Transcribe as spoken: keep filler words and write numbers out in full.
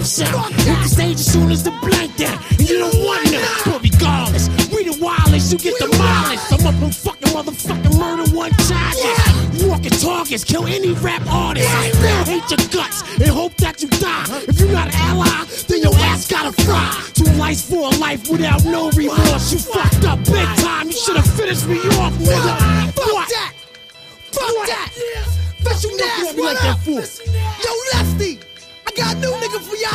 sound. Hit the stage as soon as the blank down, and you don't want none. But regardless, we the wildest, you get demolished. I'm up in fucking motherfucking murder one charges. Walking targets, kill any rap artist. I still hate your guts and hope that you die. If you're not an ally, then your ass gotta fry. Two lives for a life without no remorse. You fucked up big time, you should've finished me off, nigga. Fuck What? that! Fuck What? that! Special What Nas, you what like that up? for? Yo, Lefty, I got a new nigga for y'all